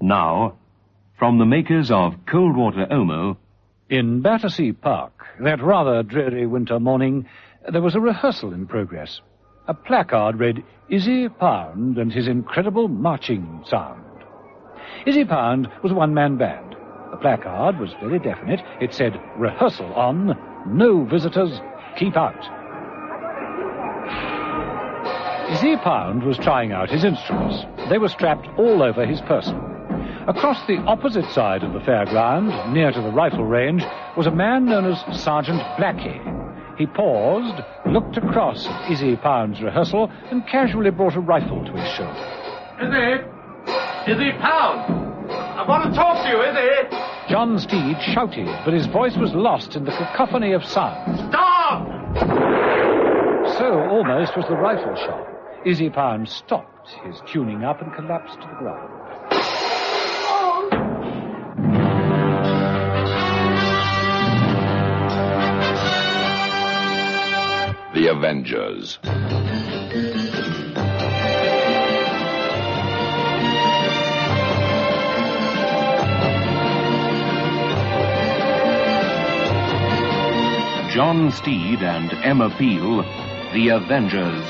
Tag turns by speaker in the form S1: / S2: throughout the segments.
S1: Now, from the makers of Cold Water Omo...
S2: In Battersea Park, that rather dreary winter morning, there was a rehearsal in progress. A placard read, Izzy Pound and his incredible marching sound. Izzy Pound was a one-man band. The placard was very definite. It said, rehearsal on, no visitors, keep out. Izzy Pound was trying out his instruments. They were strapped all over his person. Across the opposite side of the fairground, near to the rifle range, was a man known as Sergeant Blackie. He paused, looked across at Izzy Pound's rehearsal, and casually brought a rifle to his shoulder.
S3: Izzy Pound! I want to talk to you, Izzy!
S2: John Steed shouted, but his voice was lost in the cacophony of sound.
S3: Stop!
S2: So almost was the rifle shot. Izzy Pound stopped his tuning up and collapsed to the ground.
S4: The Avengers.
S1: John Steed and Emma Peel, The Avengers.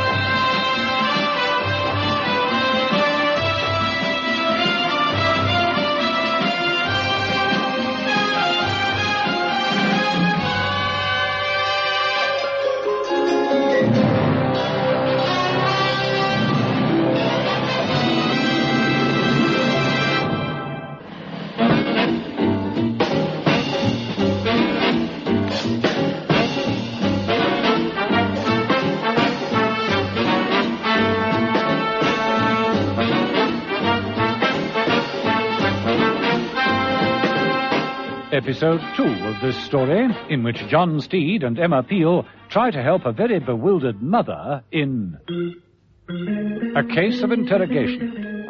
S2: Episode 2 of this story, in which John Steed and Emma Peel try to help a very bewildered mother in a case of interrogation.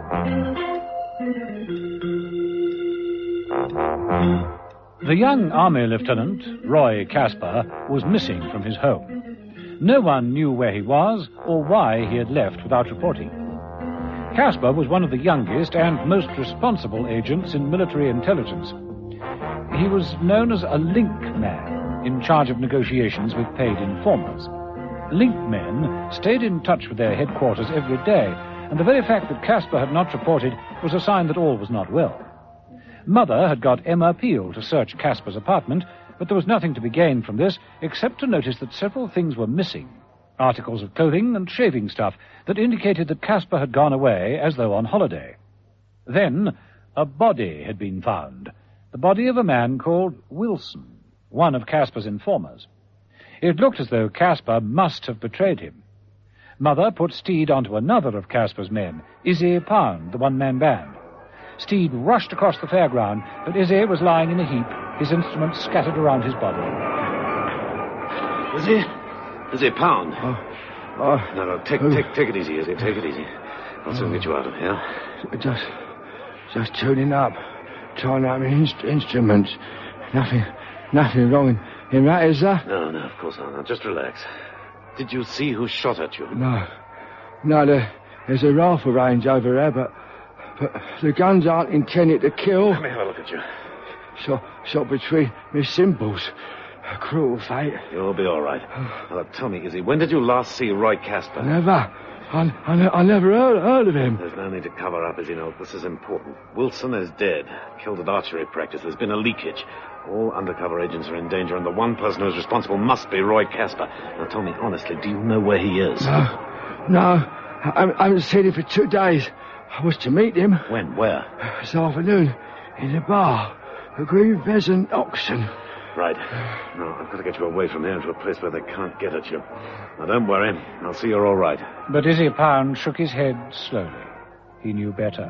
S2: The young army lieutenant, Roy Casper, was missing from his home. No one knew where he was or why he had left without reporting. Casper was one of the youngest and most responsible agents in military intelligence. He was known as a link man, in charge of negotiations with paid informers. Link men stayed in touch with their headquarters every day, and the very fact that Casper had not reported was a sign that all was not well. Mother had got Emma Peel to search Casper's apartment, but there was nothing to be gained from this except to notice that several things were missing. Articles of clothing and shaving stuff that indicated that Casper had gone away as though on holiday. Then a body had been found. The body of a man called Wilson, one of Casper's informers. It looked as though Casper must have betrayed him. Mother put Steed onto another of Casper's men, Izzy Pound, the one-man band. Steed rushed across the fairground, but Izzy was lying in a heap, his instruments scattered around his body.
S3: Izzy Pound. No, take it easy, Izzy, take it easy. I'll soon get you out of here.
S5: Just tuning up. Trying out my instruments. Nothing wrong in that, is there?
S3: No, of course not. Now, just relax. Did you see who shot at you?
S5: No, there's a rifle range over there, but the guns aren't intended to kill.
S3: Let me have a look at you.
S5: Shot between my cymbals. A cruel fate.
S3: You'll be all right. Now, tell me, Izzy, when did you last see Roy Casper?
S5: Never. I never heard of him.
S3: There's no need to cover up, Izzy. No, this is important. Wilson is dead. Killed at archery practice. There's been a leakage. All undercover agents are in danger, and the one person who's responsible must be Roy Casper. Now, tell me honestly, do you know where he is?
S5: No. I haven't seen him for 2 days. I was to meet him.
S3: When? Where?
S5: This afternoon. In the bar. A Green Pheasant Auction.
S3: Right. Now, I've got to get you away from here to a place where they can't get at you. Now, don't worry. I'll see you're all right.
S2: But Izzy Pound shook his head slowly. He knew better.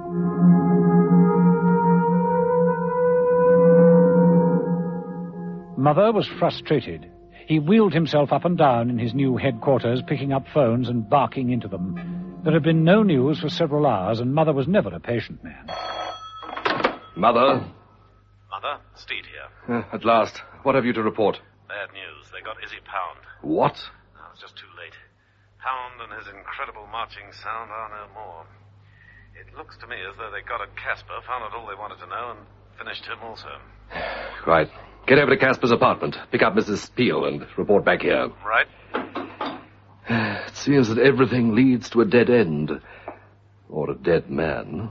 S2: Mother was frustrated. He wheeled himself up and down in his new headquarters, picking up phones and barking into them. There had been no news for several hours, and Mother was never a patient man.
S4: Mother?
S3: Mother, Steed here.
S4: At last. What have you to report?
S3: Bad news. They got Izzy Pound.
S4: What?
S3: No, it's just too late. Pound and his incredible marching sound are no more. It looks to me as though they got at Casper, found out all they wanted to know, and finished him also.
S4: Right. Get over to Casper's apartment, pick up Mrs. Peel, and report back here.
S3: Right.
S4: It seems that everything leads to a dead end. Or a dead man.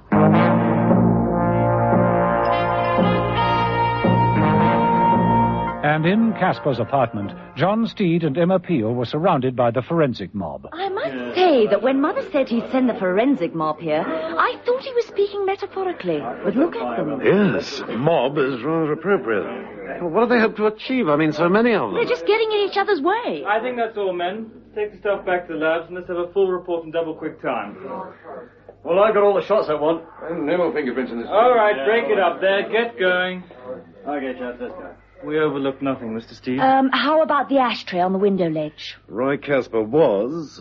S2: And in Casper's apartment, John Steed and Emma Peel were surrounded by the forensic mob.
S6: I must say that when Mother said he'd send the forensic mob here, I thought he was speaking metaphorically. But look at them.
S3: Yes, mob is rather appropriate. Well, what do they hope to achieve? I mean, so many of them.
S6: They're just getting in each other's way.
S7: I think that's all, men. Take the stuff back to the labs and let's have a full report in double quick time.
S8: Well, I got all the shots I want.
S4: And no more fingerprints in this.
S7: All right, break it up there. Get going.
S8: Okay, chaps, let's go.
S7: We overlooked nothing, Mr. Steed.
S6: How about the ashtray on the window ledge?
S3: Roy Casper was,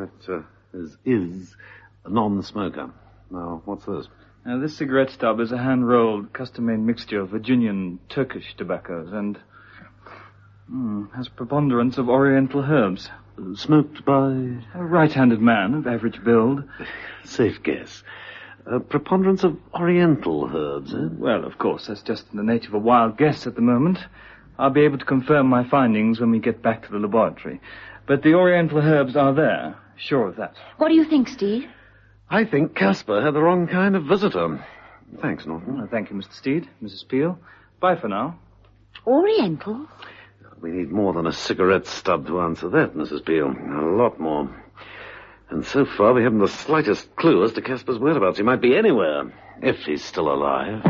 S3: is a non-smoker. Now, what's this?
S7: Now, this cigarette stub is a hand-rolled, custom-made mixture of Virginian Turkish tobaccos and has preponderance of Oriental herbs.
S3: Smoked by...
S7: A right-handed man of average build.
S3: Safe guess. A preponderance of Oriental herbs, eh?
S7: Well, of course, that's just in the nature of a wild guess at the moment. I'll be able to confirm my findings when we get back to the laboratory. But the Oriental herbs are there. Sure of that.
S6: What do you think, Steed?
S3: I think Casper had the wrong kind of visitor. Thanks, Norton.
S7: Well, thank you, Mr. Steed, Mrs. Peel. Bye for now.
S6: Oriental?
S3: We need more than a cigarette stub to answer that, Mrs. Peel. A lot more. And so far, we haven't the slightest clue as to Casper's whereabouts. He might be anywhere, if he's still alive.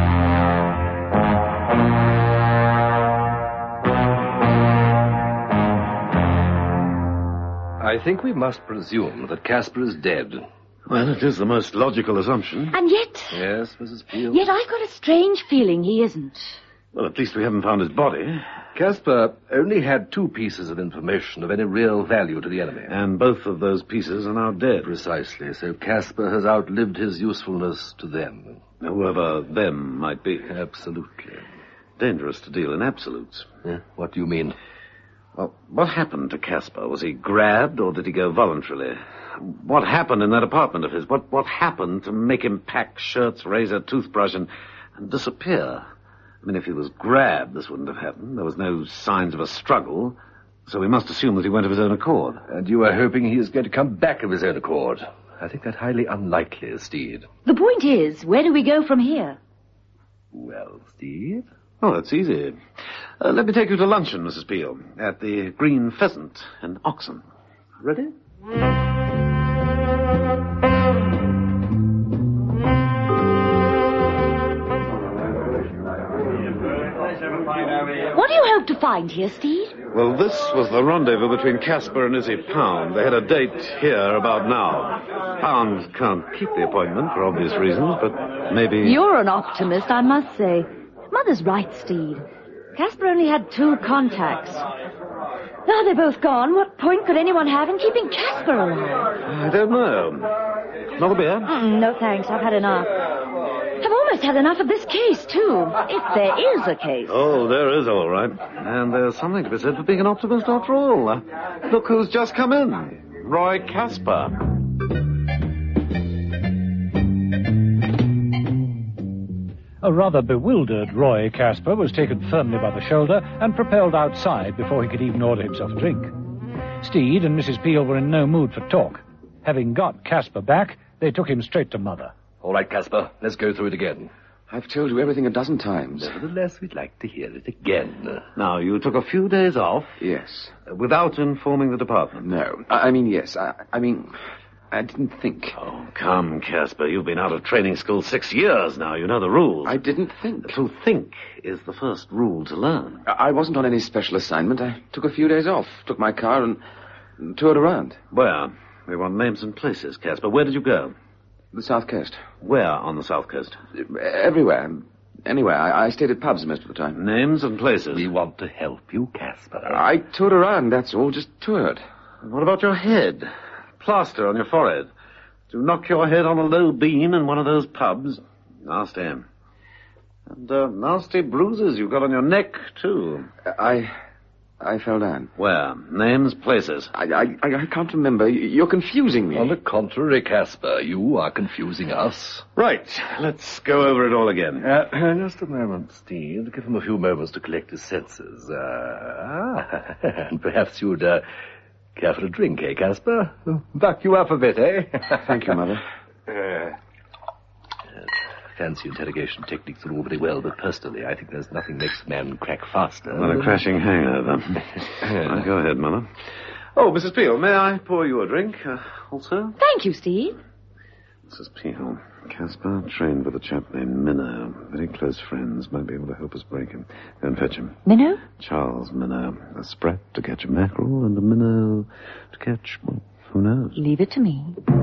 S4: I think we must presume that Casper is dead.
S3: Well, it is the most logical assumption.
S6: And yet...
S4: Yes, Mrs. Peel?
S6: Yet I've got a strange feeling he isn't.
S3: Well, at least we haven't found his body.
S4: Casper only had 2 pieces of information of any real value to the enemy.
S3: And both of those pieces are now dead.
S4: Precisely. So Casper has outlived his usefulness to them.
S3: Whoever them might be.
S4: Absolutely.
S3: Dangerous to deal in absolutes.
S4: What do you mean?
S3: Well, what happened to Casper? Was he grabbed or did he go voluntarily? What happened in that apartment of his? What happened to make him pack shirts, razor, toothbrush, and disappear? I mean, if he was grabbed, this wouldn't have happened. There was no signs of a struggle, so we must assume that he went of his own accord.
S4: And you are hoping he is going to come back of his own accord. I think that highly unlikely, Steed.
S6: The point is, where do we go from here?
S4: Well, Steed?
S3: Oh, that's easy. Let me take you to luncheon, Mrs. Peel, at the Green Pheasant in Oxon. Ready?
S6: What do you hope to find here, Steed?
S3: Well, this was the rendezvous between Casper and Izzy Pound. They had a date here about now. Pound can't keep the appointment for obvious reasons, but maybe...
S6: You're an optimist, I must say. Mother's right, Steed. Casper only had 2 contacts. Now they're both gone. What point could anyone have in keeping Casper alive?
S3: I don't know. Another beer?
S6: No, thanks. I've had enough. I've almost had enough of this case, too. If there is a case.
S3: Oh, there is, all right. And there's something to be said for being an optimist after all. Look who's just come in. Roy Casper.
S2: A rather bewildered Roy Casper was taken firmly by the shoulder and propelled outside before he could even order himself a drink. Steed and Mrs. Peel were in no mood for talk. Having got Casper back, they took him straight to Mother.
S4: All right, Casper, let's go through it again.
S5: I've told you everything a dozen times.
S4: Nevertheless, we'd like to hear it again.
S3: Now, you took a few days off.
S5: Yes.
S3: Without informing the department.
S5: No. I mean, yes. I mean, I didn't think.
S3: Oh, come, Casper. You've been out of training school 6 years now. You know the rules.
S5: I didn't think.
S3: To think is the first rule to learn.
S5: I wasn't on any special assignment. I took a few days off, took my car and toured around.
S3: Where? We want names and places, Casper. Where did you go?
S5: The South Coast.
S3: Where on the South Coast?
S5: Everywhere. Anywhere. I stayed at pubs most of the time.
S3: Names and places.
S4: We want to help you, Casper.
S5: I toured around, that's all. Just toured.
S3: What about your head? Plaster on your forehead. Did you knock your head on a low beam in one of those pubs? Nasty. And nasty bruises you've got on your neck, too.
S5: I I fell down.
S3: Where? Names, places?
S5: I can't remember. You're confusing me.
S4: On the contrary, Caspar, you are confusing us.
S3: Right. Let's go over it all again.
S4: Just a moment, Steve. Give him a few moments to collect his senses. And perhaps you'd care for a drink, eh, Caspar? Buck you up a bit, eh?
S5: Thank you, Mother.
S4: Fancy interrogation techniques are all very well, but personally, I think there's nothing makes a man crack faster.
S3: Not a crashing hangover. Well, go ahead, Mother. Oh, Mrs. Peel, may I pour you a drink also?
S6: Thank you, Steve.
S3: Mrs. Peel, Caspar trained with a chap named Minnow. Very close friends. Might be able to help us break him. Go and fetch him.
S6: Minnow?
S3: Charles Minnow. A sprat to catch a mackerel and a minnow to catch, well, who knows?
S6: Leave it to me.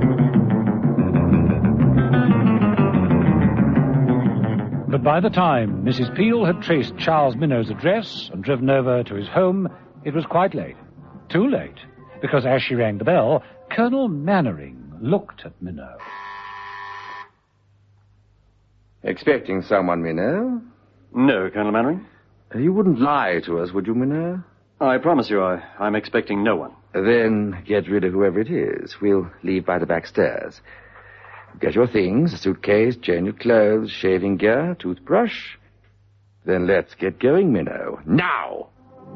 S2: But by the time Mrs. Peel had traced Charles Minnow's address and driven over to his home, it was quite late. Too late, because as she rang the bell, Colonel Mannering looked at Minnow.
S5: Expecting someone, Minnow?
S8: No, Colonel Mannering.
S5: You wouldn't lie to us, would you, Minnow?
S8: I promise you I'm expecting no one.
S5: Then get rid of whoever it is. We'll leave by the back stairs. Get your things, a suitcase, change of clothes, shaving gear, toothbrush. Then let's get going, Minnow. Now!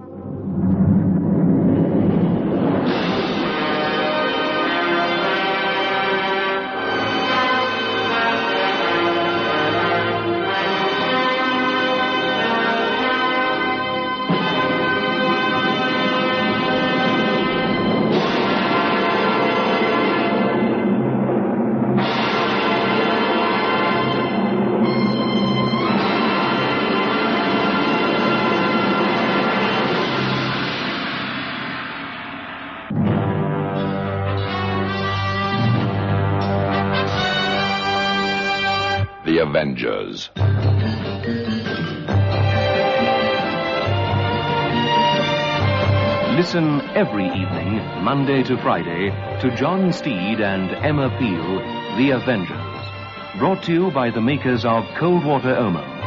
S9: The Avengers.
S1: Listen every evening, Monday to Friday, to John Steed and Emma Peel, The Avengers. Brought to you by the makers of Cold Water Omo.